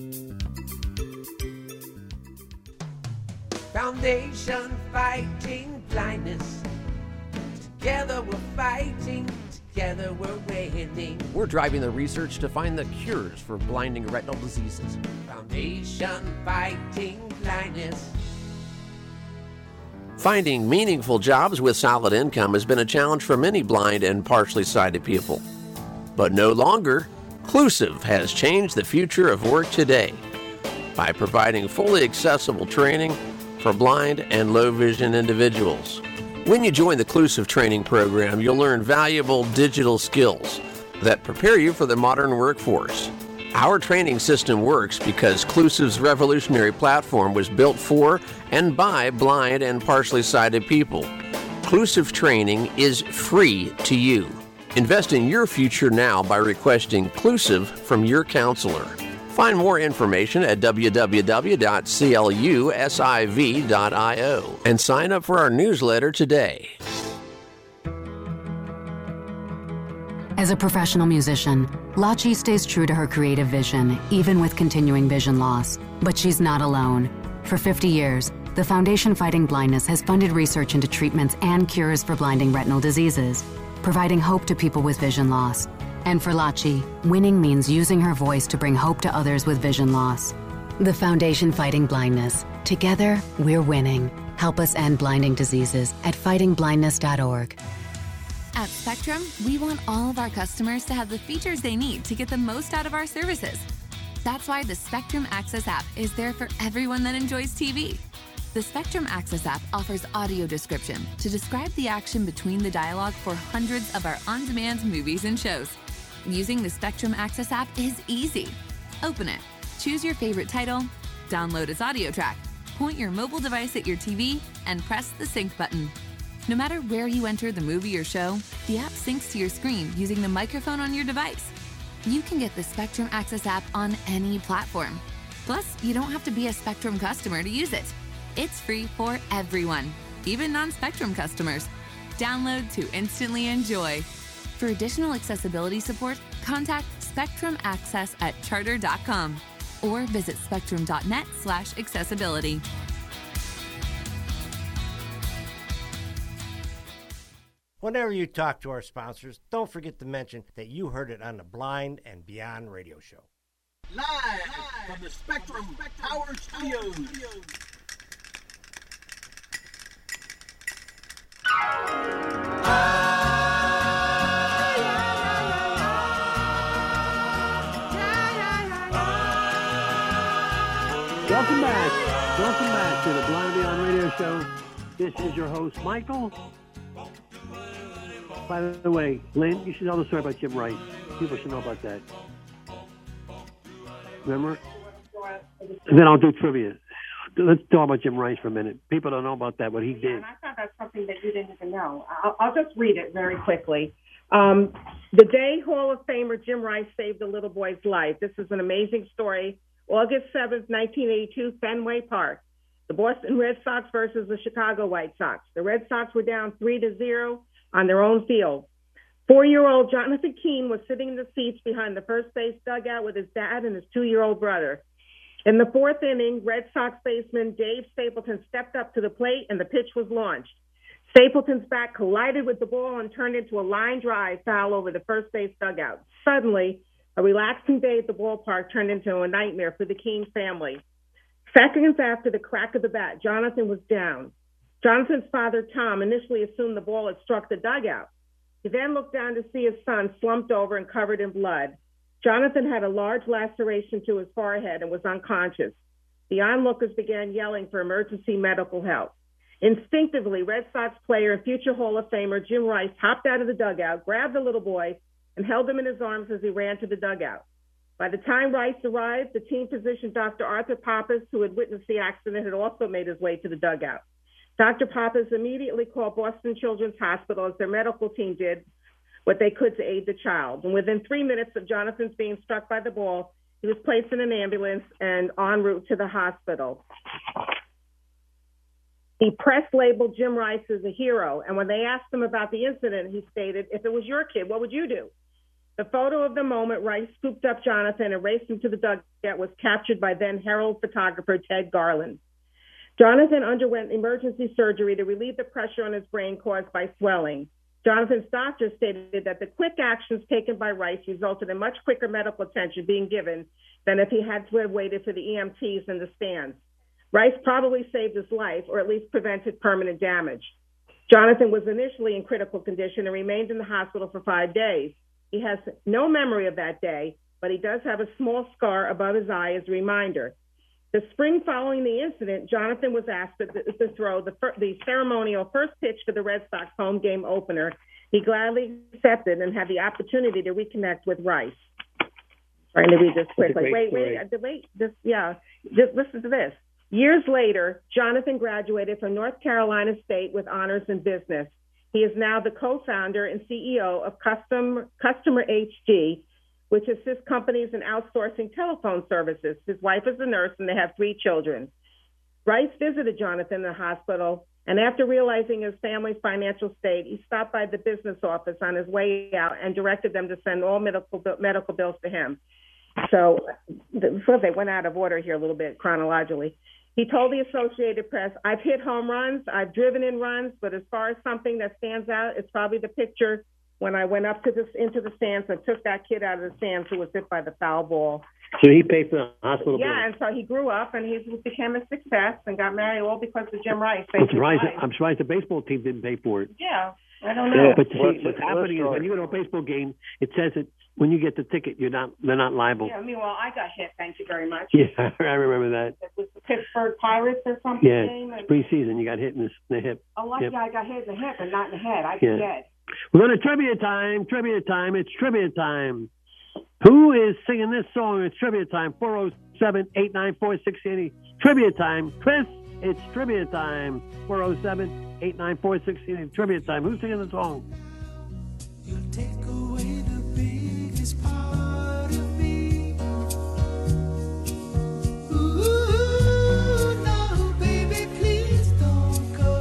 Foundation Fighting Blindness. Together we're fighting, together we're winning. We're driving the research to find the cures for blinding retinal diseases. Foundation Fighting Blindness. Finding meaningful jobs with solid income has been a challenge for many blind and partially sighted people. But no longer, Clusive has changed the future of work today by providing fully accessible training for blind and low vision individuals. When you join the Clusive training program, you'll learn valuable digital skills that prepare you for the modern workforce. Our training system works because Clusive's revolutionary platform was built for and by blind and partially sighted people. Clusive training is free to you. Invest in your future now by requesting Clusive from your counselor. Find more information at www.clusiv.io and sign up for our newsletter today. As a professional musician, Lachi stays true to her creative vision, even with continuing vision loss. But she's not alone. For 50 years, the Foundation Fighting Blindness has funded research into treatments and cures for blinding retinal diseases, providing hope to people with vision loss. And for Lachi, winning means using her voice to bring hope to others with vision loss. The Foundation Fighting Blindness. Together, we're winning. Help us end blinding diseases at fightingblindness.org. At Spectrum, we want all of our customers to have the features they need to get the most out of our services. That's why the Spectrum Access app is there for everyone that enjoys TV. The Spectrum Access app offers audio description to describe the action between the dialogue for hundreds of our on-demand movies and shows. Using the Spectrum Access app is easy. Open it, choose your favorite title, download its audio track, point your mobile device at your TV, and press the sync button. No matter where you enter the movie or show, the app syncs to your screen using the microphone on your device. You can get the Spectrum Access app on any platform. Plus, you don't have to be a Spectrum customer to use it. It's free for everyone, even non-Spectrum customers. Download to instantly enjoy. For additional accessibility support, contact Spectrum Access at charter.com or visit spectrum.net/accessibility. Whenever you talk to our sponsors, don't forget to mention that you heard it on the Blind and Beyond radio show. Live from the Spectrum Power Studios. Welcome back to the Blind Beyond Radio Show. This is your host, Michael. By the way, Lynn, you should know the story about Jim Rice. People should know about that. Remember? And then I'll do trivia. Let's talk about Jim Rice for a minute. People don't know about that, what he did. And I thought that's something that you didn't even know. I'll just read it very quickly. The day Hall of Famer Jim Rice saved a little boy's life. This is an amazing story. August 7th, 1982, Fenway Park. The Boston Red Sox versus the Chicago White Sox. The Red Sox were down 3-0 on their own field. 4-year-old Jonathan Keene was sitting in the seats behind the first base dugout with his dad and his 2-year-old brother. In the fourth inning, Red Sox baseman Dave Stapleton stepped up to the plate and the pitch was launched. Stapleton's bat collided with the ball and turned into a line drive foul over the first base dugout. Suddenly, a relaxing day at the ballpark turned into a nightmare for the Keene family. Seconds after the crack of the bat, Jonathan was down. Jonathan's father, Tom, initially assumed the ball had struck the dugout. He then looked down to see his son slumped over and covered in blood. Jonathan had a large laceration to his forehead and was unconscious. The onlookers began yelling for emergency medical help. Instinctively, Red Sox player and future Hall of Famer Jim Rice hopped out of the dugout, grabbed the little boy, and held him in his arms as he ran to the dugout. By the time Rice arrived, the team physician, Dr. Arthur Pappas, who had witnessed the accident, had also made his way to the dugout. Dr. Pappas immediately called Boston Children's Hospital as their medical team did what they could to aid the child. And within 3 minutes of Jonathan's being struck by the ball, he was placed in an ambulance and en route to the hospital. He press labeled Jim Rice as a hero, and when they asked him about the incident, he stated, "If it was your kid, what would you do?" The photo of the moment Rice scooped up Jonathan and raced him to the dugout was captured by then Herald photographer Ted Garland. Jonathan underwent emergency surgery to relieve the pressure on his brain caused by swelling. Jonathan's doctor stated that the quick actions taken by Rice resulted in much quicker medical attention being given than if he had to have waited for the EMTs in the stands. Rice probably saved his life, or at least prevented permanent damage. Jonathan was initially in critical condition and remained in the hospital for 5 days. He has no memory of that day, but he does have a small scar above his eye as a reminder. The spring following the incident, Jonathan was asked to throw the ceremonial first pitch for the Red Sox home game opener. He gladly accepted and had the opportunity to reconnect with Rice. Trying to read this quickly. Just listen to this. Years later, Jonathan graduated from North Carolina State with honors in business. He is now the co-founder and CEO of Customer HG, which assists companies in outsourcing telephone services. His wife is a nurse, and they have 3 children. Rice visited Jonathan in the hospital, and after realizing his family's financial state, he stopped by the business office on his way out and directed them to send all medical bills to him. So they went out of order here a little bit chronologically. He told the Associated Press, "I've hit home runs, I've driven in runs, but as far as something that stands out, it's probably the picture when I went up into the stands and took that kid out of the stands who was hit by the foul ball." So he paid for the hospital bill. Yeah, and so he grew up and he became a success and got married all because of Jim Rice. I'm surprised the baseball team didn't pay for it. Yeah, I don't know. But see, what's happening is when you go to a baseball game, it says that when you get the ticket, they're not liable. Yeah, I got hit. Thank you very much. Yeah, I remember that. It was the Pittsburgh Pirates or something. Yeah, game it's preseason. You got hit in the hip. Oh, lucky yep. I got hit in the hip and not in the head. I'd Yeah. be dead. We're going to trivia time. It's trivia time. Who is singing this song? It's trivia time. 407-894-680. Trivia time. Chris, it's trivia time. 407-894-680. Trivia time. Who's singing the song? You'll take away the biggest part of me. Ooh, no, baby, please don't go.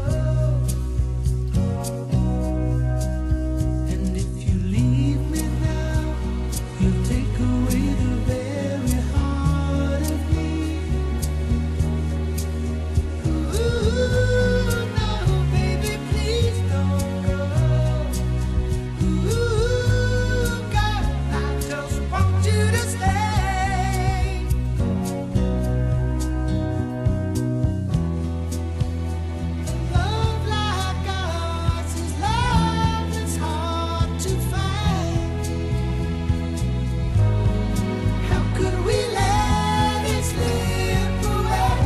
And if you leave me now, you'll take away the very heart of me. Ooh, no, baby, please don't go. Ooh, girl, I just want you to stay. Love like ours is love that's hard to find. How could we let it slip away?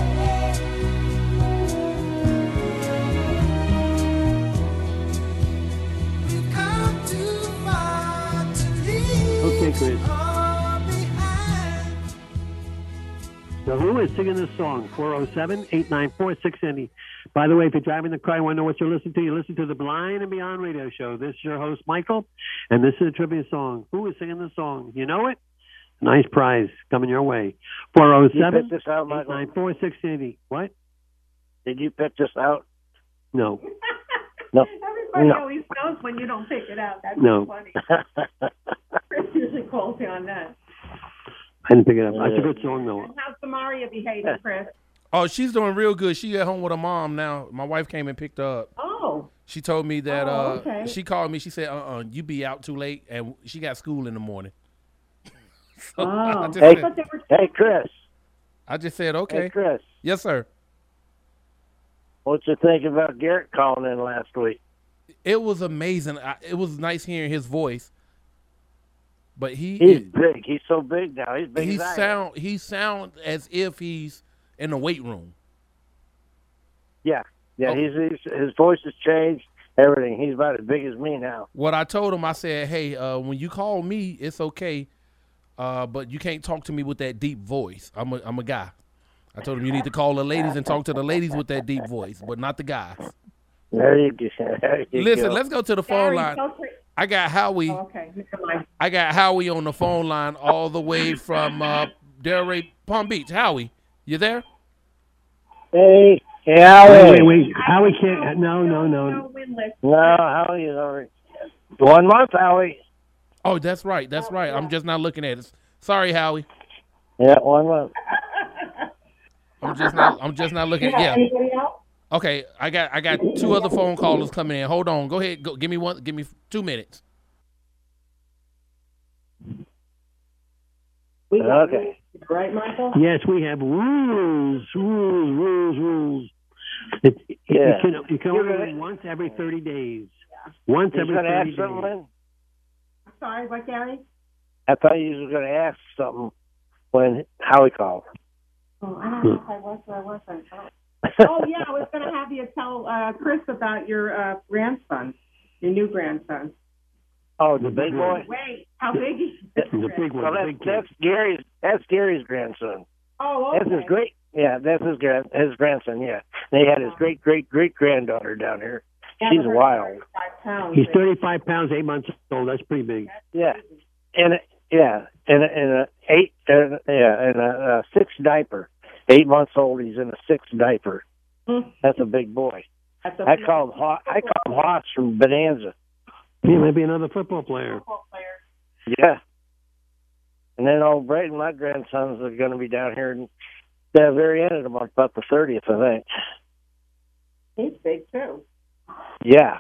We've come too far to leave Okay, Chris. all behind. So who is singing this song? 407-894-680. By the way, if you're driving the car and want to know what you're listening to, you listen to the Blind and Beyond radio show. This is your host, Michael, and this is a trivia song. Who is singing this song? You know it? Nice prize coming your way. Did you pick this out, Michael? 407-894-680. What? Did you pick this out? No. No. Everybody No. always knows when you don't pick it out. That's No. so funny. Chris usually calls me on that. I didn't pick it up. It's a good song, though. And how's Samaria behaving, Chris? Oh, she's doing real good. She at home with her mom now. My wife came and picked her up. Oh. She told me that okay. she called me. She said, you be out too late, and she got school in the morning. So I just said- Hey, Chris. I just said, okay. Hey, Chris. Yes, sir. What you think about Garrett calling in last week? It was amazing. It was nice hearing his voice. But He's he big. He's so big now. He's big as I am. he sound as if he's in the weight room. Yeah. Oh. His voice has changed. Everything. He's about as big as me now. What I told him, I said, hey, when you call me, it's okay, but you can't talk to me with that deep voice. I'm a guy. I told him you need to call the ladies and talk to the ladies with that deep voice, but not the guys. There you go. Listen, let's go to the phone line. I got Howie. Okay, never mind. I got Howie on the phone line all the way from Delray, Palm Beach. Howie, you there? Hey. Yeah, wait. Howie can't. No. No, Howie is already 1 month, Howie. Oh, that's right. That's right. I'm just not looking at it. Sorry, Howie. Yeah, 1 month. I'm just not looking at it. Yeah. Anybody else? Okay, I got 2 other phone callers coming in. Hold on. Go ahead. Give me 2 minutes. Okay. Right, Michael? Yes, we have rules. You can only win once every 30 days. Once every 30 days. I'm sorry, what, Gary? I thought you were going to ask something when Howie called. Oh, I don't know if I was or I wasn't. Oh, yeah, I was going to have you tell Chris about your grandson, your new grandson. Oh, the big boy? Wait, how big is the big one? Well, that's Gary's grandson. Oh, okay. That's his that's his grandson. Yeah, they had his great granddaughter down here. She's wild. He's 35 pounds, 8 months old. That's pretty big. Yeah, and a 6 diaper. 8 months old. He's in a 6 diaper. That's a big boy. I call him Hoss from Bonanza. He might be another football player. Yeah. And then old Braden, my grandsons, are going to be down here at the very end of the month, about the 30th, I think. He's big, too. Yeah.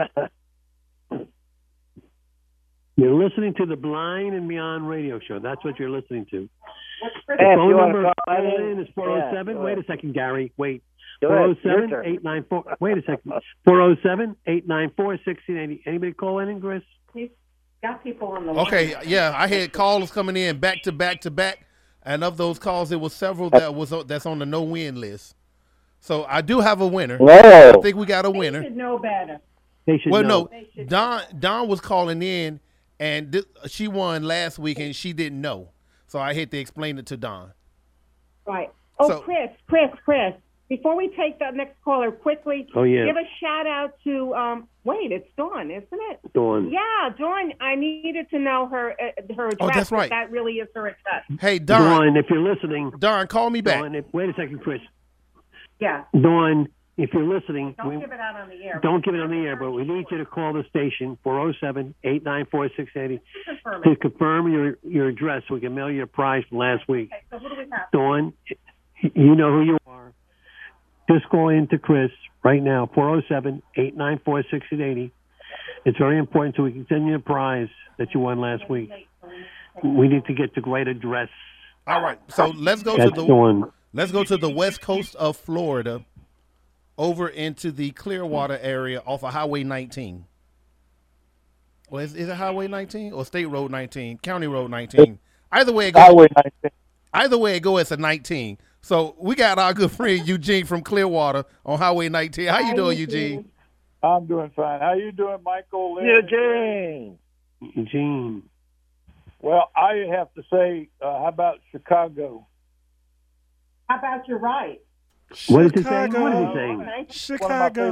You're listening to the Blind and Beyond radio show. That's what you're listening to. Hey, The if phone you want number to call in is 407. Wait a second, Gary. Wait. Go ahead. 407-894. Wait a second. 407-894-1680. Anybody call in, Chris? He's got people on the line. Okay, yeah, I had calls coming in back to back to back, and of those calls, there was several that's on the no-win list. So I do have a winner. Whoa. I think we got a winner. They should know better. They should know. No, Don was calling in, and she won last week, and she didn't know. So I had to explain it to Don. Right. Oh, So- Chris. Before we take the next caller, quickly, give a shout out to, it's Dawn, isn't it? Dawn. Yeah, Dawn. I needed to know her address. Oh, that's right. That really is her address. Hey, Don. Dawn, if you're listening. Don, call me back. Dawn, wait a second, Chris. Yeah. Dawn, if you're listening. Don't give it out on the air. Don't give it on the air, but we need you to call the station, 407-894-680, Confirm to it. confirm your address so we can mail you a prize from last week. Okay, so who do we have? Dawn, you know who you are. Just call in to Chris right now, 407-894-1680. It's very important so we can send you a prize that you won last week. We need to get the right address. All right, so let's go That's to the one. Let's go to the west coast of Florida, over into the Clearwater area off of Highway 19. Well, is it Highway 19 or State Road 19? County Road 19. Either way it goes. Highway 19. Either way it goes, it's a 19. So we got our good friend Eugene from Clearwater on Highway 19. How you doing, Eugene? I'm doing fine. How you doing, Michael? Lynn? Eugene. Well, I have to say, how about Chicago? How about your right? What is he saying? What is he saying? Chicago.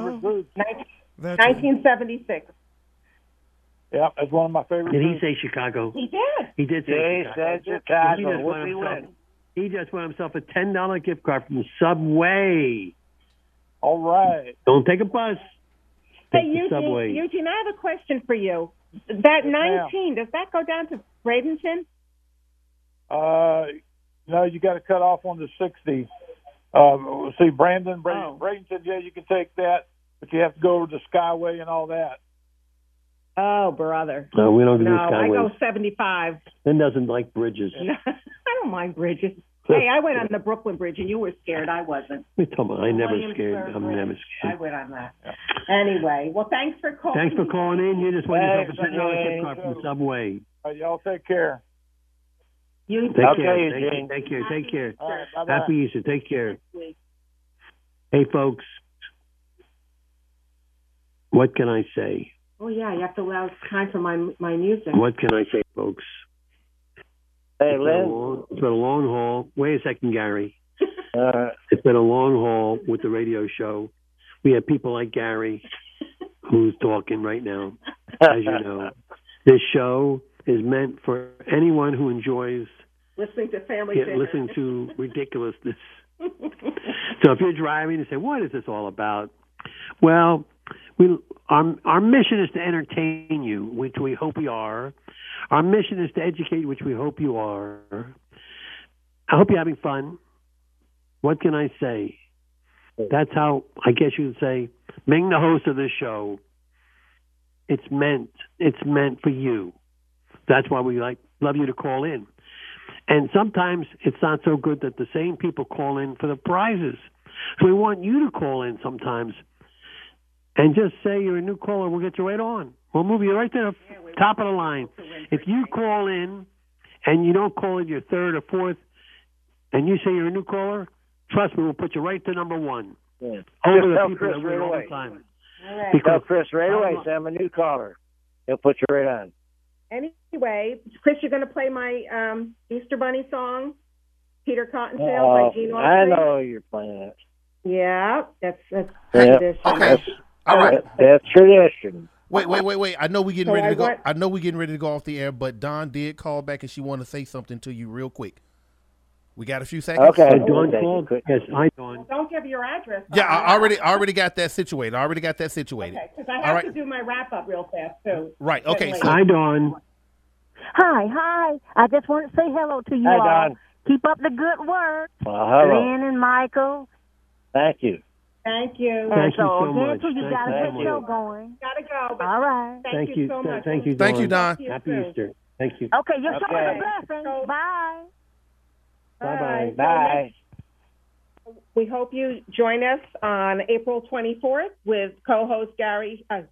1976. Yeah, that's one of my favorite Did he groups. say Chicago? He did. He did say He Chicago. said Chicago. He just What's won he himself- win? He just won himself a $10 gift card from the Subway. All right. Don't take a bus. Hey, Take the Subway. Eugene, I have a question for you. That Yes, 19, does that go down to Bradenton? No, you got to cut off on the 60. See, Bradenton, yeah, you can take that, but you have to go to the Skyway and all that. Oh, brother. No, we don't do No, Skyway. I go 75. Ben doesn't like bridges. I don't mind bridges. Hey, I went on the Brooklyn Bridge, and you were scared. I wasn't. We told him, I'm never Williamsburg scared. I'm Bridge, never I scared. went on that. Anyway, well, thanks for calling. Thanks for calling in. You just won yourself a Thanks, $10 gift Eugene. card from the Subway. Y'all take care. You Take Okay, care. Eugene. Take care. Take care. All right, bye-bye. Happy Easter. Take care. Hey, folks. What can I say? Oh, yeah, you have to allow time for my music. What can I say, folks? Hey, It's Lynn. been a long haul. Wait a second, Gary. Uh, It's been a long haul with the radio show. We have people like Gary who's talking right now, as you know. This show is meant for anyone who enjoys Listening to Family Dinner. listening to ridiculousness. So if you're driving and say, what is this all about? Well, our mission is to entertain you, which we hope we are. Our mission is to educate, which we hope you are. I hope you're having fun. What can I say? That's how, I guess you would say, being the host of this show, it's meant for you. That's why we love you to call in. And sometimes it's not so good that the same people call in for the prizes. So we want you to call in sometimes and just say you're a new caller. We'll get you right on. We'll move you right to the top of the line. If you call in and you don't call in your third or fourth and you say you're a new caller, trust me, we'll put you right to number one. Yeah. Over the Tell people Chris that win right all away. the time. All right. Tell Chris right away, say I'm a new caller. He'll put you right on. Anyway, Chris, you're going to play my Easter Bunny song, Peter Cottontail by Gene Autry. I know you're playing it. Yeah, that's Okay. All right. That's tradition. Wait. I know we're getting So ready to go. I want- I know we're getting ready to go off the air, but Dawn did call back and she wanted to say something to you real quick. We got a few seconds. Okay. Dawn called? Yes, hi, Dawn. Don't give your address. Yeah, I already got that situated. Okay, Because I have to do my wrap-up real fast, too. Right, okay. Then So, Hi, Dawn. Hi. I just want to say hello to you Hi, all. Don. Keep up the good work. Well, hello. Lynn and Michael. Thank you. Thank you. And Thank you so, so much. Nancy, you got a Thank good you. show going. Gotta go. But All right. Thank you so much. Thank you, Dawn. Thank you, Don. Happy Easter. Thank you. Okay, your show Okay. is a blessing. Bye. Bye-bye. Bye. We hope you join us on April 24th with co-host Gary. What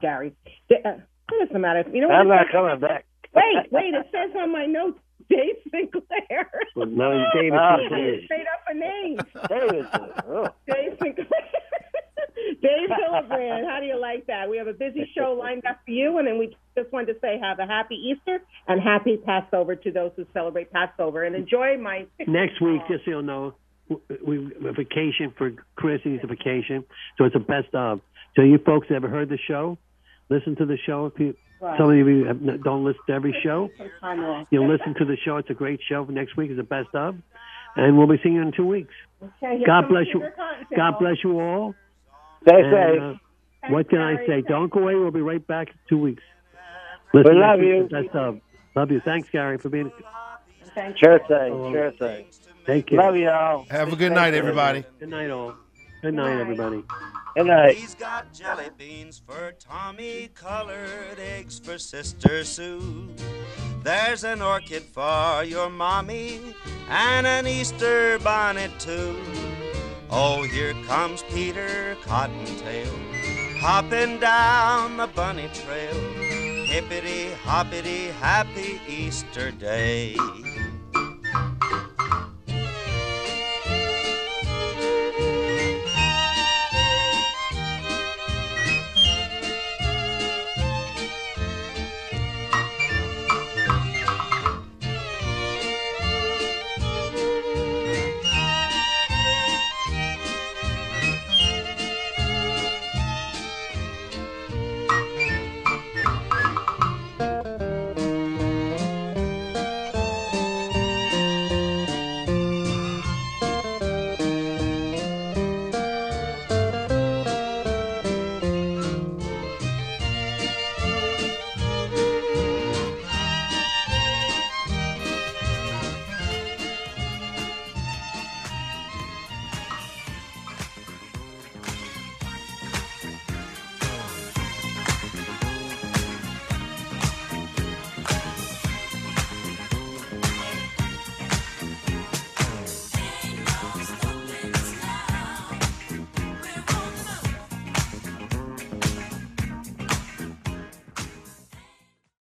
is the matter? You know what I'm it not says? coming back. Wait, it says on my notes, Dave Sinclair. Well, no, David Sinclair. Made up a name. David. Oh. Dave Sinclair. Dave Hildebrand, how do you like that? We have a busy show lined up for you, and then we just wanted to say have a happy Easter and happy Passover to those who celebrate Passover, and enjoy my Next week, just so you'll know, we vacation for Chris. He's a vacation, so it's a best of. So you folks ever heard the show? Listen to the show. If you, some of you don't listen to every show. You'll listen to the show. It's a great show. Next week is the best of, and we'll be seeing you in 2 weeks. Okay, God bless you. God bless you all. Stay And, safe. what can I say? Don't go away. We'll be right back in 2 weeks. We Listen, love next week you. is the best of. Love you. Thanks, Gary, for being. Sure thing. Thank you. Love you all. have a good night, everybody. Good night, all. Good night, everybody. Good night. He's got jelly beans for Tommy, colored eggs for Sister Sue. There's an orchid for your mommy and an Easter bonnet too. Oh, here comes Peter Cottontail, hopping down the bunny trail. Hippity hoppity, happy Easter day.